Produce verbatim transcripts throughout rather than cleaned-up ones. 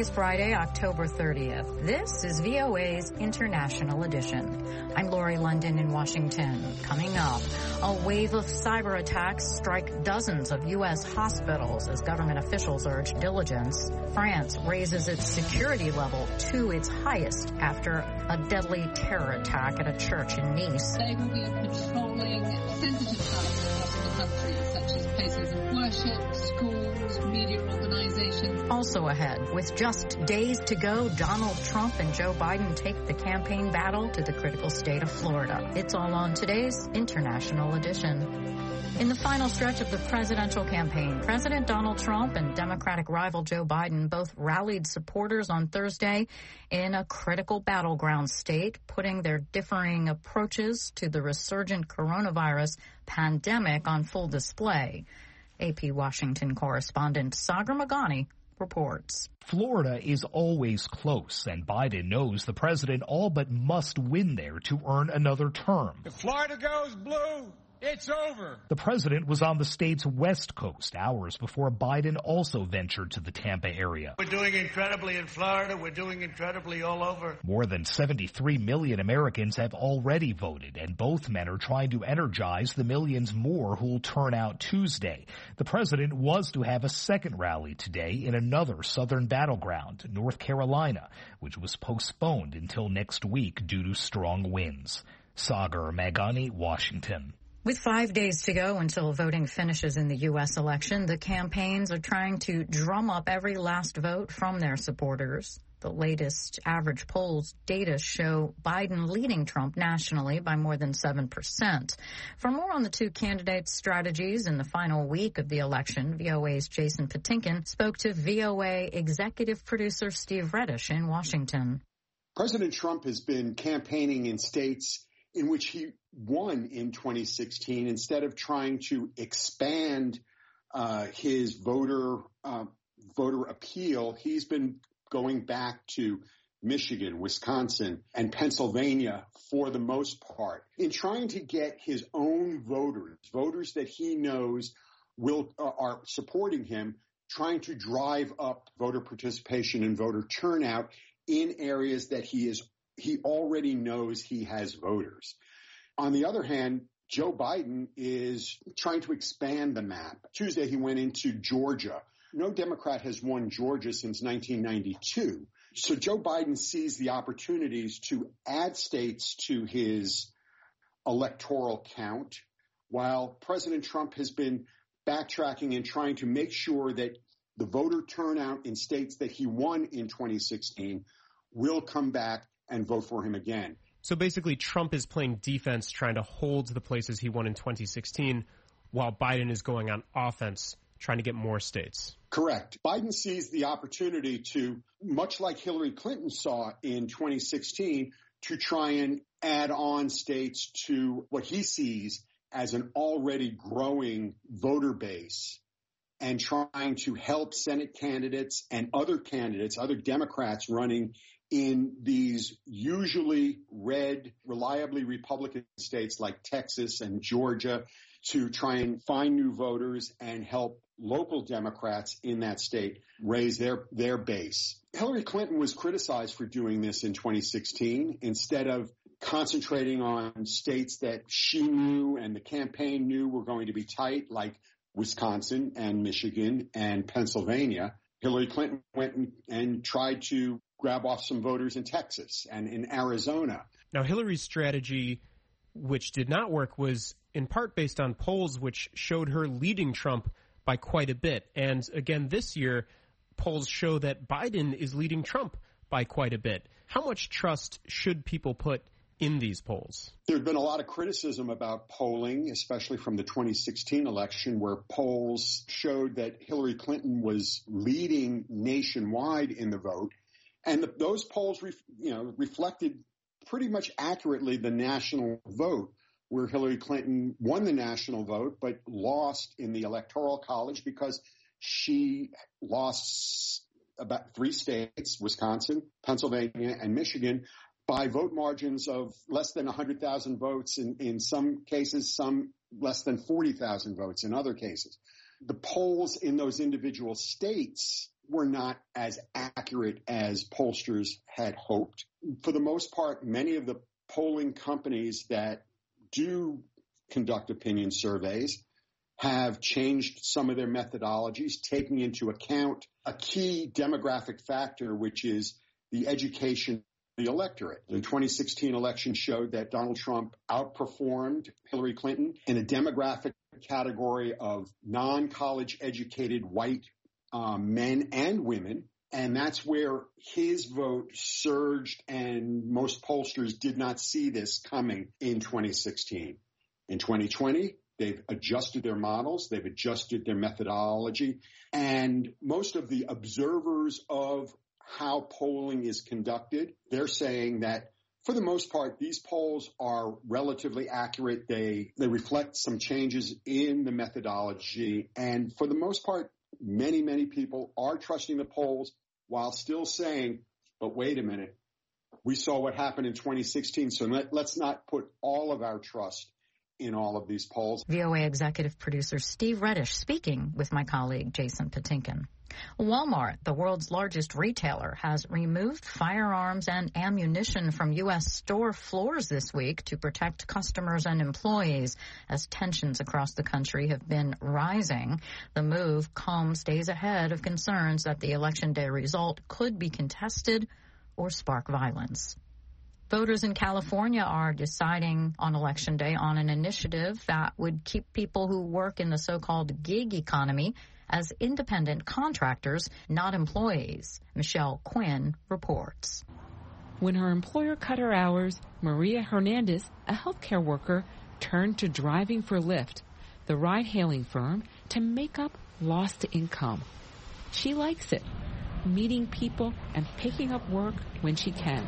is Friday, October thirtieth. This is V O A's International Edition. I'm Lori London in Washington. Coming up, a wave of cyber attacks strike dozens of U S hospitals as government officials urge diligence. France raises its security level to its highest after a deadly terror attack at a church in Nice. They will be patrolling sensitive sites across the country, such as places of worship, schools, media organizations. Also ahead, with just days to go, Donald Trump and Joe Biden take the campaign battle to the critical state of Florida. It's all on today's International Edition. In the final stretch of the presidential campaign, President Donald Trump and Democratic rival Joe Biden both rallied supporters on Thursday in a critical battleground state, putting their differing approaches to the resurgent coronavirus pandemic on full display. A P Washington correspondent Sagar Meghani reports. Florida is always close, and Biden knows the president all but must win there to earn another term. If Florida goes blue, it's over. The president was on the state's west coast hours before Biden also ventured to the Tampa area. We're doing incredibly in Florida. We're doing incredibly all over. More than seventy-three million Americans have already voted, and both men are trying to energize the millions more who'll turn out Tuesday. The president was to have a second rally today in another southern battleground, North Carolina, which was postponed until next week due to strong winds. Sagar Meghani, Washington. With five days to go until voting finishes in the U S election, the campaigns are trying to drum up every last vote from their supporters. The latest average polls data show Biden leading Trump nationally by more than seven percent. For more on the two candidates' strategies in the final week of the election, V O A's Jason Patinkin spoke to V O A executive producer Steve Reddish in Washington. President Trump has been campaigning in states in which he won in twenty sixteen, instead of trying to expand uh, his voter uh, voter appeal. He's been going back to Michigan, Wisconsin, and Pennsylvania for the most part in trying to get his own voters, voters that he knows will uh, are supporting him, trying to drive up voter participation and voter turnout in areas that he is he already knows he has voters. On the other hand, Joe Biden is trying to expand the map. Tuesday, he went into Georgia. No Democrat has won Georgia since nineteen ninety-two. So Joe Biden sees the opportunities to add states to his electoral count, while President Trump has been backtracking and trying to make sure that the voter turnout in states that he won in twenty sixteen will come back and vote for him again. So basically, Trump is playing defense, trying to hold the places he won in twenty sixteen, while Biden is going on offense, trying to get more states. Correct. Biden sees the opportunity to, much like Hillary Clinton saw in twenty sixteen, to try and add on states to what he sees as an already growing voter base, and trying to help Senate candidates and other candidates, other Democrats running in these usually red, reliably Republican states like Texas and Georgia, to try and find new voters and help local Democrats in that state raise their, their base. Hillary Clinton was criticized for doing this in twenty sixteen instead of concentrating on states that she knew and the campaign knew were going to be tight, like Wisconsin and Michigan and Pennsylvania. Hillary Clinton went and, and tried to grab off some voters in Texas and in Arizona. Now, Hillary's strategy, which did not work, was in part based on polls which showed her leading Trump by quite a bit. And again, this year, polls show that Biden is leading Trump by quite a bit. How much trust should people put in these polls? There's been a lot of criticism about polling, especially from the twenty sixteen election, where polls showed that Hillary Clinton was leading nationwide in the vote. And the, those polls, ref, you know, reflected pretty much accurately the national vote, where Hillary Clinton won the national vote but lost in the Electoral College because she lost about three states, Wisconsin, Pennsylvania, and Michigan, by vote margins of less than one hundred thousand votes in, in some cases, some less than forty thousand votes in other cases. The polls in those individual states were not as accurate as pollsters had hoped. For the most part, many of the polling companies that do conduct opinion surveys have changed some of their methodologies, taking into account a key demographic factor, which is the education of the electorate. The twenty sixteen election showed that Donald Trump outperformed Hillary Clinton in a demographic category of non-college educated white um, men and women. And that's where his vote surged, and most pollsters did not see this coming in twenty sixteen. In twenty twenty, they've adjusted their models, they've adjusted their methodology, and most of the observers of how polling is conducted, they're saying that for the most part, these polls are relatively accurate. They they reflect some changes in the methodology, and for the most part, many, many people are trusting the polls while still saying, but wait a minute, we saw what happened in twenty sixteen, so let, let's not put all of our trust in all of these polls. V O A executive producer Steve Reddish speaking with my colleague Jason Patinkin. Walmart, the world's largest retailer, has removed firearms and ammunition from U S store floors this week to protect customers and employees as tensions across the country have been rising. The move comes days ahead of concerns that the Election Day result could be contested or spark violence. Voters in California are deciding on Election Day on an initiative that would keep people who work in the so-called gig economy as independent contractors, not employees. Michelle Quinn reports. When her employer cut her hours, Maria Hernandez, a healthcare worker, turned to driving for Lyft, the ride-hailing firm, to make up lost income. She likes it, meeting people and picking up work when she can.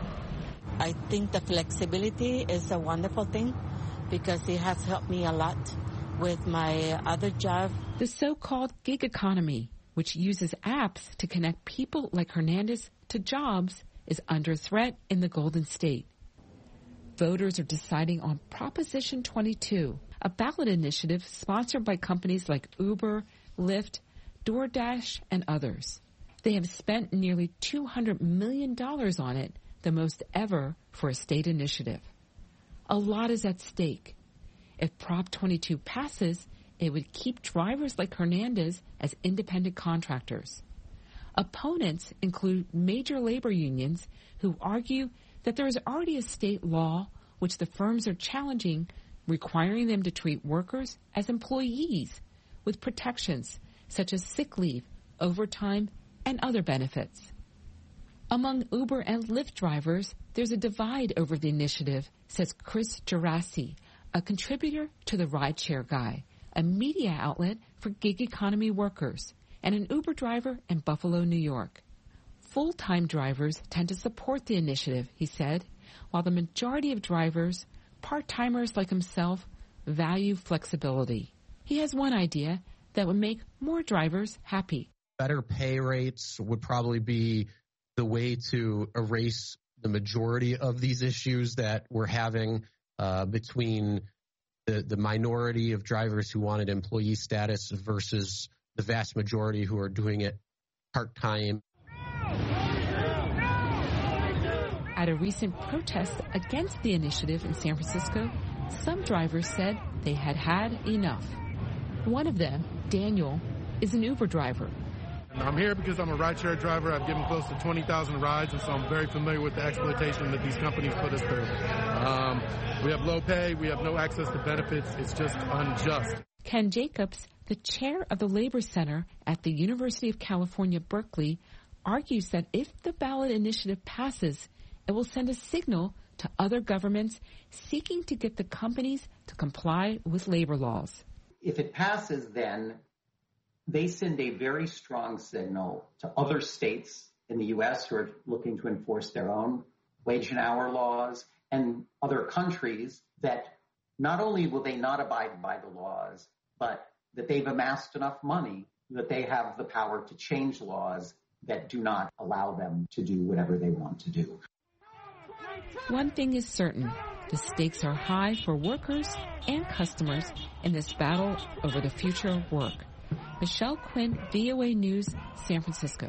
I think the flexibility is a wonderful thing because it has helped me a lot with my other job. The so-called gig economy, which uses apps to connect people like Hernandez to jobs, is under threat in the Golden State. Voters are deciding on Proposition twenty-two, a ballot initiative sponsored by companies like Uber, Lyft, DoorDash, and others. They have spent nearly two hundred million dollars on it, the most ever for a state initiative. A lot is at stake. If Prop twenty-two passes, it would keep drivers like Hernandez as independent contractors. Opponents include major labor unions who argue that there is already a state law which the firms are challenging, requiring them to treat workers as employees with protections such as sick leave, overtime, and other benefits. Among Uber and Lyft drivers, there's a divide over the initiative, says Chris Gerasi, a contributor to the Rideshare Guy, a media outlet for gig economy workers, and an Uber driver in Buffalo, New York. Full-time drivers tend to support the initiative, he said, while the majority of drivers, part-timers like himself, value flexibility. He has one idea that would make more drivers happy. Better pay rates would probably be the way to erase the majority of these issues that we're having uh, between the, the minority of drivers who wanted employee status versus the vast majority who are doing it part-time. At a recent protest against the initiative in San Francisco, some drivers said they had had enough. One of them, Daniel, is an Uber driver. I'm here because I'm a rideshare driver. I've given close to twenty thousand rides, and so I'm very familiar with the exploitation that these companies put us through. Um, we have low pay. We have no access to benefits. It's just unjust. Ken Jacobs, the chair of the Labor Center at the University of California, Berkeley, argues that if the ballot initiative passes, it will send a signal to other governments seeking to get the companies to comply with labor laws. If it passes, then they send a very strong signal to other states in the U S who are looking to enforce their own wage and hour laws, and other countries that not only will they not abide by the laws, but that they've amassed enough money that they have the power to change laws that do not allow them to do whatever they want to do. One thing is certain, the stakes are high for workers and customers in this battle over the future of work. Michelle Quinn, V O A News, San Francisco.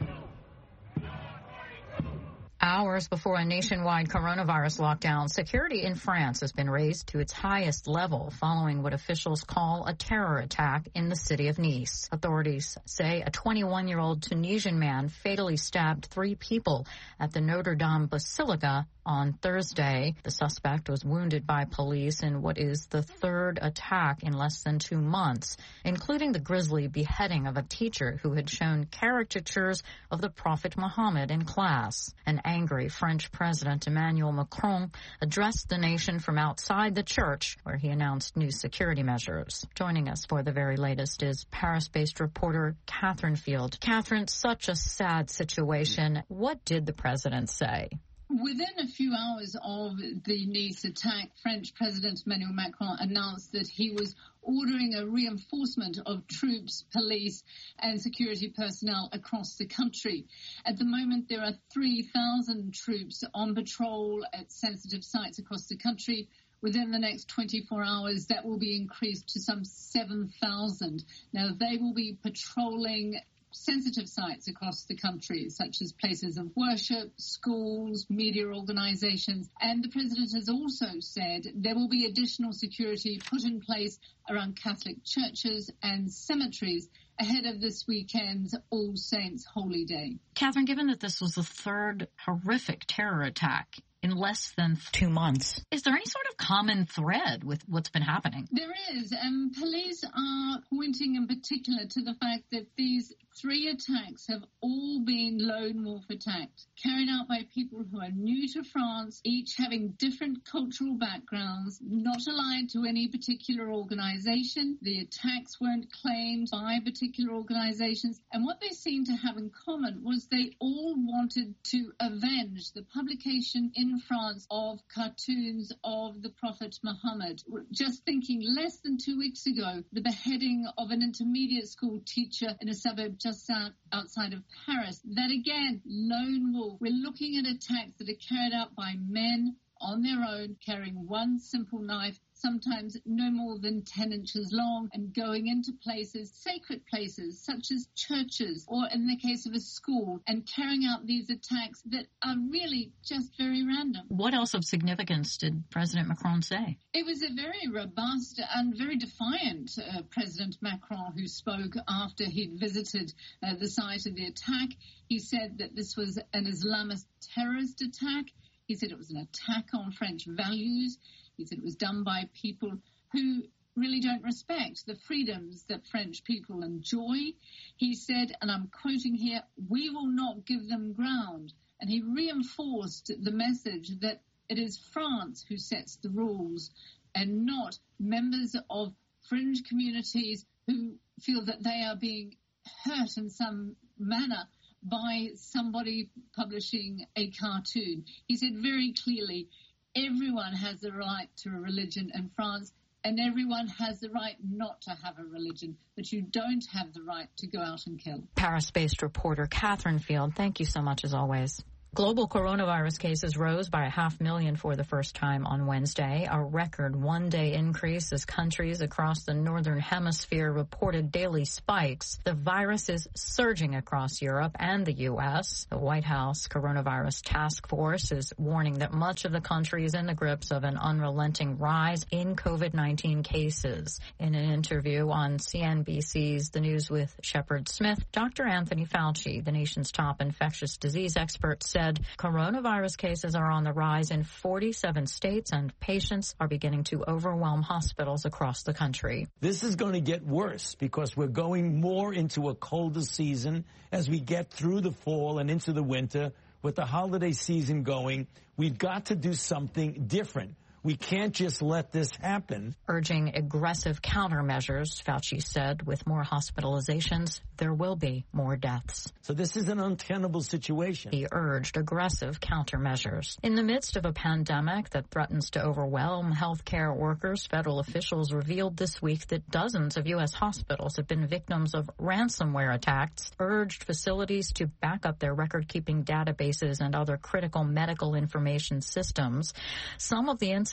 Hours before a nationwide coronavirus lockdown, security in France has been raised to its highest level following what officials call a terror attack in the city of Nice. Authorities say a twenty-one-year-old Tunisian man fatally stabbed three people at the Notre Dame Basilica on Thursday. The suspect was wounded by police in what is the third attack in less than two months, including the grisly beheading of a teacher who had shown caricatures of the Prophet Muhammad in class. An angry French President Emmanuel Macron addressed the nation from outside the church, where he announced new security measures. Joining us for the very latest is Paris-based reporter Catherine Field. Catherine, such a sad situation. What did the president say? Within a few hours of the Nice attack, French President Emmanuel Macron announced that he was ordering a reinforcement of troops, police and security personnel across the country. At the moment, there are three thousand troops on patrol at sensitive sites across the country. Within the next twenty-four hours, that will be increased to some seven thousand. Now, they will be patrolling sensitive sites across the country, such as places of worship, schools, media organizations. And the president has also said there will be additional security put in place around Catholic churches and cemeteries ahead of this weekend's All Saints Holy Day. Catherine, given that this was the third horrific terror attack in less than two months, is there any sort of common thread with what's been happening? There is, and police are pointing in particular to the fact that these three attacks have all been lone wolf attacks, carried out by people who are new to France, each having different cultural backgrounds, not aligned to any particular organization. The attacks weren't claimed by particular organizations, and what they seemed to have in common was they all wanted to avenge the publication in France of cartoons of the Prophet Muhammad. Just thinking less than two weeks ago, the beheading of an intermediate school teacher in a suburb just out, outside of Paris. That again, lone wolf. We're looking at attacks that are carried out by men on their own, carrying one simple knife, sometimes no more than ten inches long, and going into places, sacred places, such as churches, or in the case of a school, and carrying out these attacks that are really just very random. What else of significance did President Macron say? It was a very robust and very defiant uh, President Macron who spoke after he'd visited uh, the site of the attack. He said that this was an Islamist terrorist attack. He said it was an attack on French values. He said it was done by people who really don't respect the freedoms that French people enjoy. He said, and I'm quoting here, "We will not give them ground." And he reinforced the message that it is France who sets the rules and not members of fringe communities who feel that they are being hurt in some manner by somebody publishing a cartoon. He said very clearly, everyone has the right to a religion in France, and everyone has the right not to have a religion, but you don't have the right to go out and kill. Paris-based reporter Catherine Field, thank you so much as always. Global coronavirus cases rose by a half million for the first time on Wednesday, a record one-day increase as countries across the northern hemisphere reported daily spikes. The virus is surging across Europe and the U S. The White House Coronavirus Task Force is warning that much of the country is in the grips of an unrelenting rise in COVID nineteen cases. In an interview on C N B C's The News with Shepard Smith, Doctor Anthony Fauci, the nation's top infectious disease expert, said coronavirus cases are on the rise in forty-seven states and patients are beginning to overwhelm hospitals across the country. This is going to get worse because we're going more into a colder season as we get through the fall and into the winter. With the holiday season going, we've got to do something different. We can't just let this happen. Urging aggressive countermeasures, Fauci said, with more hospitalizations, there will be more deaths. So this is an untenable situation. He urged aggressive countermeasures. In the midst of a pandemic that threatens to overwhelm healthcare workers, federal officials revealed this week that dozens of U S hospitals have been victims of ransomware attacks, urged facilities to back up their record-keeping databases and other critical medical information systems. Some of the incidents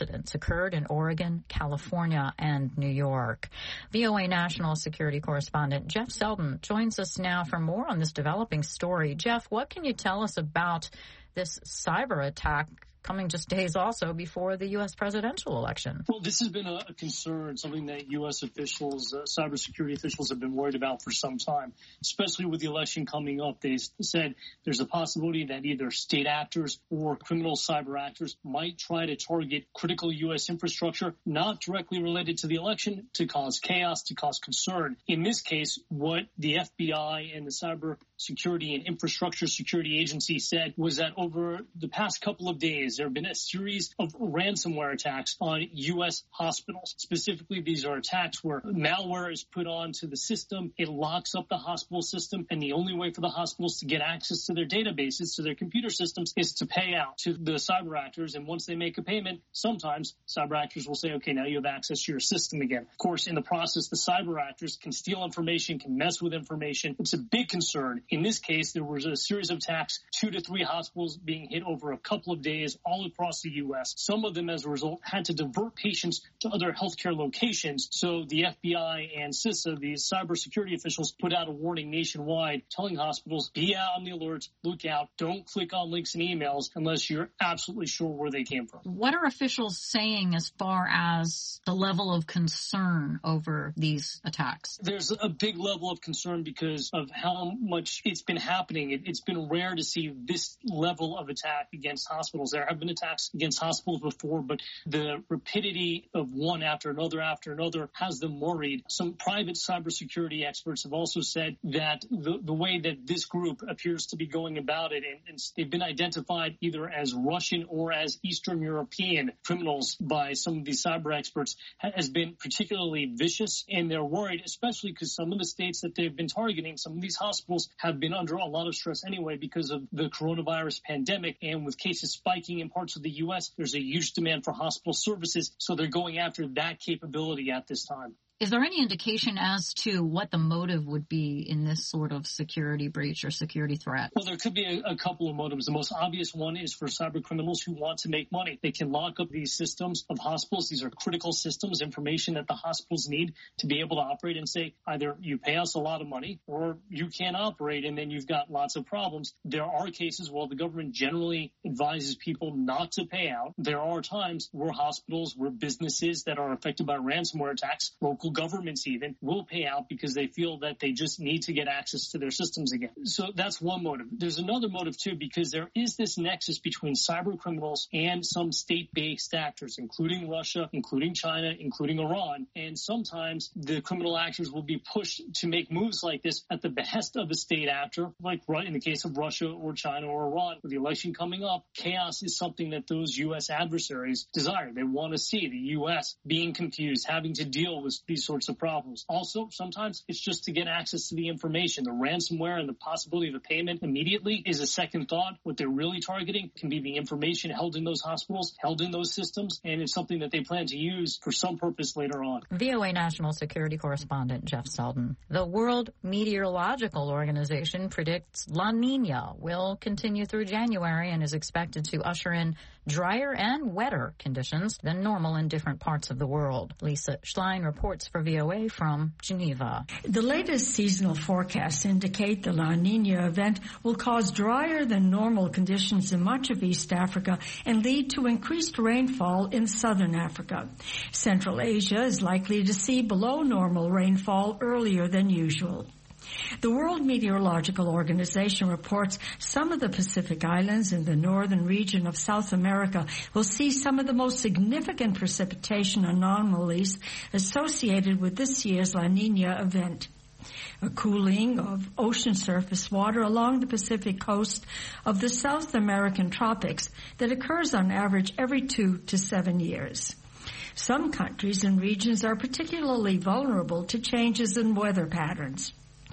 incidents occurred in Oregon, California, and New York. V O A national security correspondent Jeff Selden joins us now for more on this developing story. Jeff, what can you tell us about this cyber attack coming just days also before the U S presidential election? Well, this has been a, a concern, something that U S officials, uh, cybersecurity officials have been worried about for some time, especially with the election coming up. They said there's a possibility that either state actors or criminal cyber actors might try to target critical U S infrastructure, not directly related to the election, to cause chaos, to cause concern. In this case, what the F B I and the Cyber Security and Infrastructure Security Agency said was that over the past couple of days, there have been a series of ransomware attacks on U S hospitals. Specifically, these are attacks where malware is put onto the system. It locks up the hospital system, and the only way for the hospitals to get access to their databases, to their computer systems, is to pay out to the cyber actors. And once they make a payment, sometimes cyber actors will say, okay, now you have access to your system again. Of course, in the process, the cyber actors can steal information, can mess with information. It's a big concern. In this case, there was a series of attacks, two to three hospitals being hit over a couple of days, all across the U S. Some of them, as a result, had to divert patients to other healthcare locations. So the F B I and CISA, the cybersecurity officials, put out a warning nationwide telling hospitals, be out on the alert, look out, don't click on links and emails unless you're absolutely sure where they came from. What are officials saying as far as the level of concern over these attacks? There's a big level of concern because of how much it's been happening. It, it's been rare to see this level of attack against hospitals. There have been attacks against hospitals before, but the rapidity of one after another after another has them worried. Some private cybersecurity experts have also said that the, the way that this group appears to be going about it, and, and they've been identified either as Russian or as Eastern European criminals by some of these cyber experts, has been particularly vicious, and they're worried, especially because some of the states that they've been targeting, some of these hospitals have been under a lot of stress anyway because of the coronavirus pandemic, and with cases spiking in parts of the U S, there's a huge demand for hospital services, so they're going after that capability at this time. Is there any indication as to what the motive would be in this sort of security breach or security threat? Well, there could be a, a couple of motives. The most obvious one is for cyber criminals who want to make money. They can lock up these systems of hospitals. These are critical systems, information that the hospitals need to be able to operate, and say either you pay us a lot of money or you can't operate, and then you've got lots of problems. There are cases where the government generally advises people not to pay out. There are times where hospitals, where businesses that are affected by ransomware attacks, local governments even, will pay out because they feel that they just need to get access to their systems again. So that's one motive. There's another motive too, because there is this nexus between cyber criminals and some state-based actors, including Russia, including China, including Iran. And sometimes the criminal actors will be pushed to make moves like this at the behest of a state actor, like in the case of Russia or China or Iran. With the election coming up, chaos is something that those U S adversaries desire. They want to see the U S being confused, having to deal with these sorts of problems. Also, sometimes it's just to get access to the information. The ransomware and the possibility of a payment immediately is a second thought. What they're really targeting can be the information held in those hospitals, held in those systems, and it's something that they plan to use for some purpose later on. V O A national security correspondent Jeff Selden. The World Meteorological Organization predicts La Nina will continue through January and is expected to usher in drier and wetter conditions than normal in different parts of the world. Lisa Schlein reports for V O A from Geneva. The latest seasonal forecasts indicate the La Nina event will cause drier than normal conditions in much of East Africa and lead to increased rainfall in southern Africa. Central Asia is likely to see below normal rainfall earlier than usual. The World Meteorological Organization reports some of the Pacific Islands in the northern region of South America will see some of the most significant precipitation anomalies associated with this year's La Nina event. A cooling of ocean surface water along the Pacific coast of the South American tropics that occurs on average every two to seven years. Some countries and regions are particularly vulnerable to changes in weather patterns.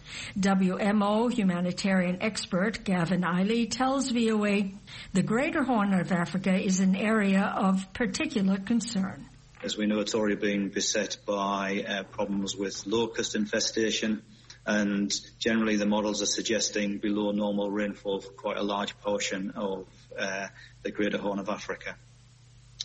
W M O humanitarian expert Gavin Eiley tells V O A the Greater Horn of Africa is an area of particular concern. As we know, it's already being beset by uh, problems with locust infestation, and generally the models are suggesting below normal rainfall for quite a large portion of uh, the Greater Horn of Africa.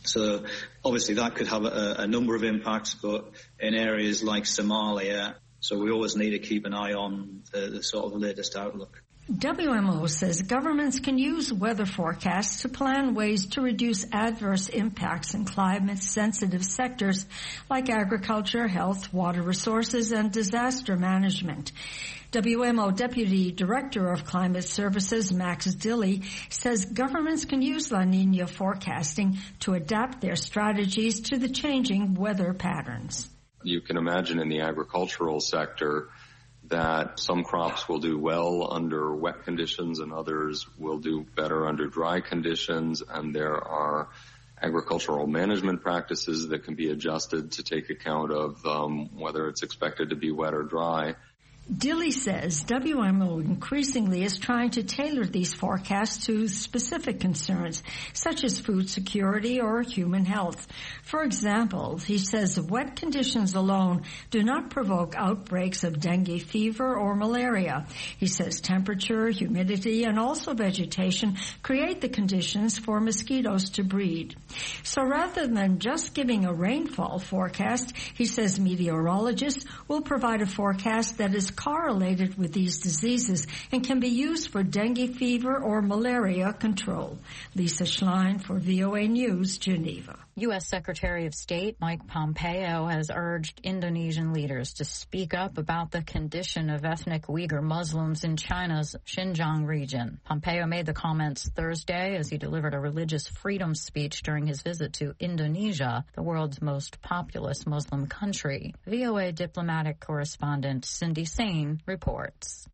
So obviously that could have a, a number of impacts, but in areas like Somalia, so we always need to keep an eye on the, the sort of latest outlook. W M O says governments can use weather forecasts to plan ways to reduce adverse impacts in climate-sensitive sectors like agriculture, health, water resources, and disaster management. W M O Deputy Director of Climate Services, Max Dilley, says governments can use La Niña forecasting to adapt their strategies to the changing weather patterns. You can imagine in the agricultural sector that some crops will do well under wet conditions and others will do better under dry conditions, and there are agricultural management practices that can be adjusted to take account of um, whether it's expected to be wet or dry. Dilley says W M O increasingly is trying to tailor these forecasts to specific concerns, such as food security or human health. For example, he says wet conditions alone do not provoke outbreaks of dengue fever or malaria. He says temperature, humidity, and also vegetation create the conditions for mosquitoes to breed. So rather than just giving a rainfall forecast, he says meteorologists will provide a forecast that is correlated with these diseases and can be used for dengue fever or malaria control. Lisa Schlein for V O A News, Geneva. U S. Secretary of State Mike Pompeo has urged Indonesian leaders to speak up about the condition of ethnic Uyghur Muslims in China's Xinjiang region. Pompeo made the comments Thursday as he delivered a religious freedom speech during his visit to Indonesia, the world's most populous Muslim country. V O A diplomatic correspondent Cindy Sain reports.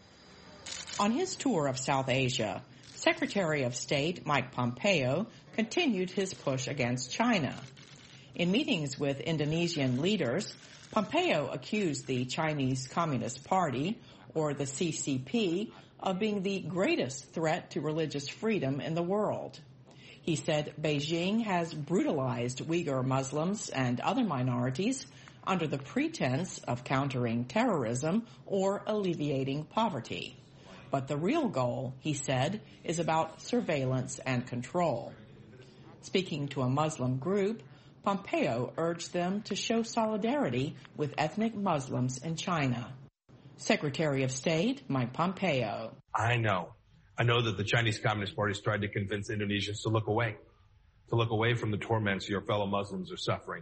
On his tour of South Asia, Secretary of State Mike Pompeo continued his push against China. In meetings with Indonesian leaders, Pompeo accused the Chinese Communist Party, or the C C P, of being the greatest threat to religious freedom in the world. He said Beijing has brutalized Uyghur Muslims and other minorities under the pretense of countering terrorism or alleviating poverty. But the real goal, he said, is about surveillance and control. Speaking to a Muslim group, Pompeo urged them to show solidarity with ethnic Muslims in China. Secretary of State Mike Pompeo. I know. I know that the Chinese Communist Party has tried to convince Indonesians to look away, to look away from the torments your fellow Muslims are suffering.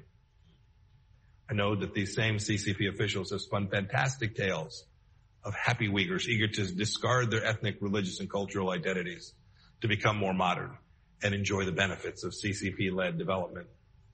I know that these same C C P officials have spun fantastic tales of happy Uyghurs eager to discard their ethnic, religious, and cultural identities to become more modern and enjoy the benefits of C C P-led development.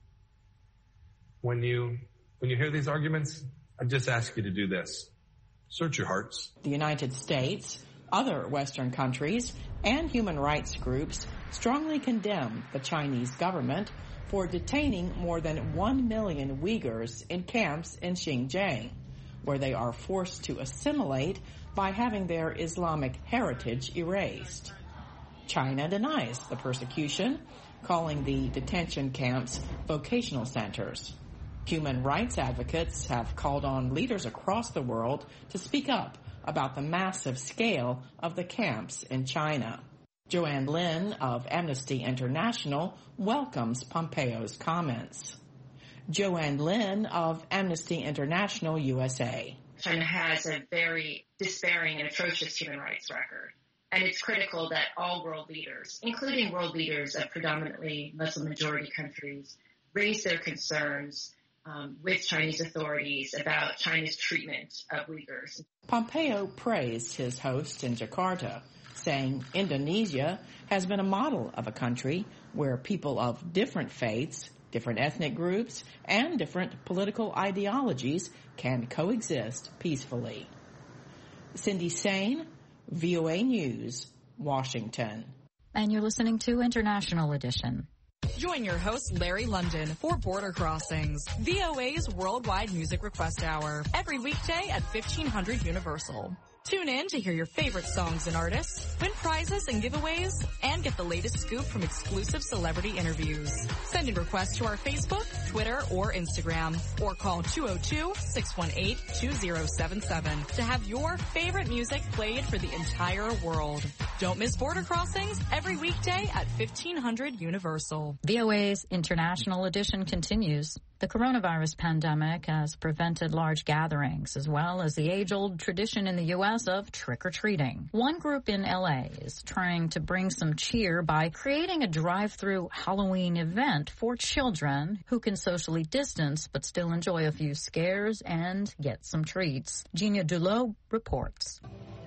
When you, when you hear these arguments, I just ask you to do this. Search your hearts. The United States, other Western countries, and human rights groups strongly condemn the Chinese government for detaining more than one million Uyghurs in camps in Xinjiang, where they are forced to assimilate by having their Islamic heritage erased. China denies the persecution, calling the detention camps vocational centers. Human rights advocates have called on leaders across the world to speak up about the massive scale of the camps in China. Joanne Lin of Amnesty International welcomes Pompeo's comments. Joanne Lin of Amnesty International U S A. China has a very despairing and atrocious human rights record. And it's critical that all world leaders, including world leaders of predominantly Muslim-majority countries, raise their concerns um, with Chinese authorities about China's treatment of Uyghurs. Pompeo praised his host in Jakarta, saying Indonesia has been a model of a country where people of different faiths, different ethnic groups, and different political ideologies can coexist peacefully. Cindy Sain, V O A News, Washington. And you're listening to International Edition. Join your host, Larry London, for Border Crossings, V O A's worldwide music request hour, every weekday at fifteen hundred Universal. Tune in to hear your favorite songs and artists, win prizes and giveaways, and get the latest scoop from exclusive celebrity interviews. Send in requests to our Facebook, Twitter, or Instagram, or call two oh two, six one eight, two oh seven seven to have your favorite music played for the entire world. Don't miss Border Crossings every weekday at fifteen hundred Universal. V O A's International Edition continues. The coronavirus pandemic has prevented large gatherings, as well as the age-old tradition in the U S of trick-or-treating. One group in L A is trying to bring some cheer by creating a drive-through Halloween event for children who can socially distance but still enjoy a few scares and get some treats. Gina Dulot reports.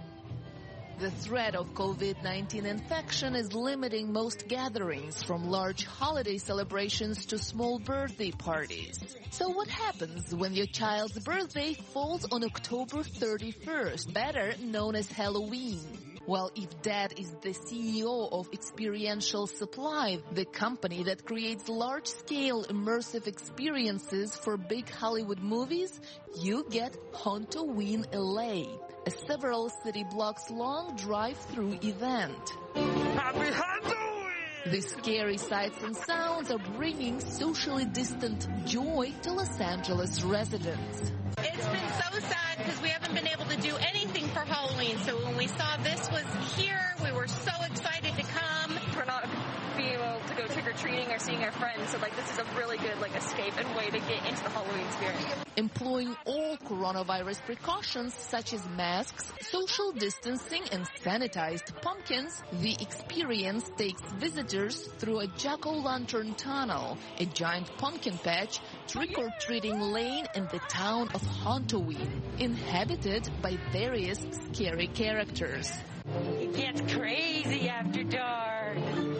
The threat of COVID nineteen infection is limiting most gatherings, from large holiday celebrations to small birthday parties. So what happens when your child's birthday falls on October thirty-first, better known as Halloween? Well, if Dad is the C E O of Experiential Supply, the company that creates large-scale immersive experiences for big Hollywood movies, you get Hauntoween L A, a several city blocks long drive-through event. Happy Halloween! The scary sights and sounds are bringing socially distant joy to Los Angeles residents. It's been so sad because we haven't been able to do anything for Halloween. So when we saw this was here, we were so excited to come. We're not being able to go trick-or-treating or seeing our friends. So like this is a really good like escape and way to get into the Halloween spirit. Employing all coronavirus precautions such as masks, social distancing, and sanitized pumpkins, the experience takes visitors through a jack-o'-lantern tunnel, a giant pumpkin patch, trick-or-treating lane, and the town of Hauntoween, inhabited by various scary characters. It gets crazy after dark.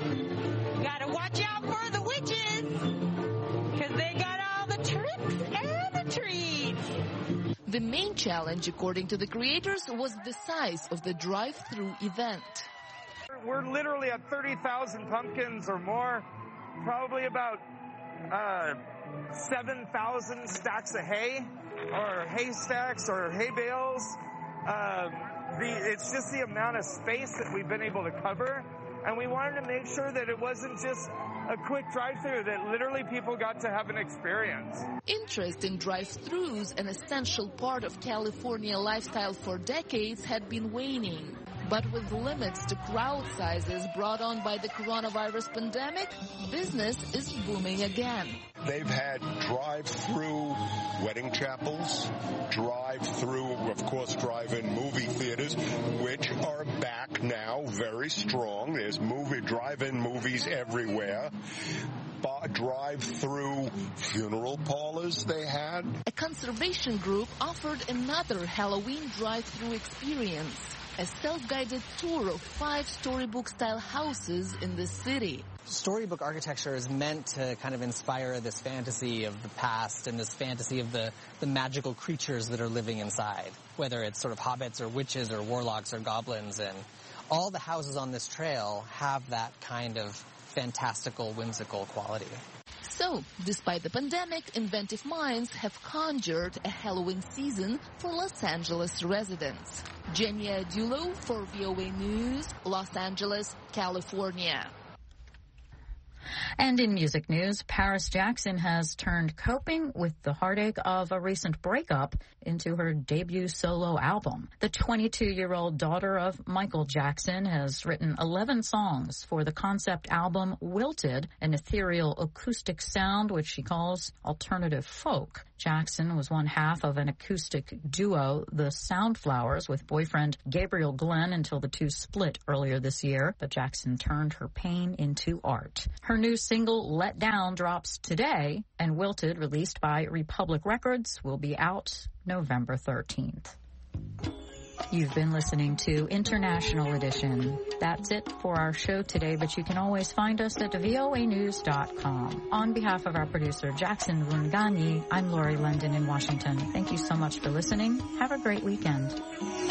Gotta watch out for the witches, because they got all the tricks and the treats. The main challenge, according to the creators, was the size of the drive-through event. We're literally at thirty thousand pumpkins or more, probably about uh, seven thousand stacks of hay, or hay stacks, or hay bales. Uh, the, it's just the amount of space that we've been able to cover, and we wanted to make sure that it wasn't just a quick drive-through, that literally people got to have an experience. Interest in drive-thrus, an essential part of California lifestyle for decades, had been waning. But with limits to crowd sizes brought on by the coronavirus pandemic, business is booming again. They've had drive-through wedding chapels, drive-through, of course, drive-in movie theaters, which are back now very strong. There's movie, drive-in movies everywhere. Drive-through funeral parlors they had. A conservation group offered another Halloween drive-through experience, a self-guided tour of five storybook-style houses in the city. Storybook architecture is meant to kind of inspire this fantasy of the past and this fantasy of the, the magical creatures that are living inside, whether it's sort of hobbits or witches or warlocks or goblins. And all the houses on this trail have that kind of fantastical, whimsical quality. So, despite the pandemic, inventive minds have conjured a Halloween season for Los Angeles residents. Genia Dulot for V O A News, Los Angeles, California. And in music news, Paris Jackson has turned coping with the heartache of a recent breakup into her debut solo album. The twenty-two-year-old daughter of Michael Jackson has written eleven songs for the concept album Wilted, an ethereal acoustic sound which she calls alternative folk. Jackson was one half of an acoustic duo, the Soundflowers, with boyfriend Gabriel Glenn until the two split earlier this year, but Jackson turned her pain into art. Her new single, Let Down, drops today, and Wilted, released by Republic Records, will be out November thirteenth. You've been listening to International Edition. That's it for our show today, but you can always find us at V O A news dot com. On behalf of our producer, Jackson Rungani, I'm Lori London in Washington. Thank you so much for listening. Have a great weekend.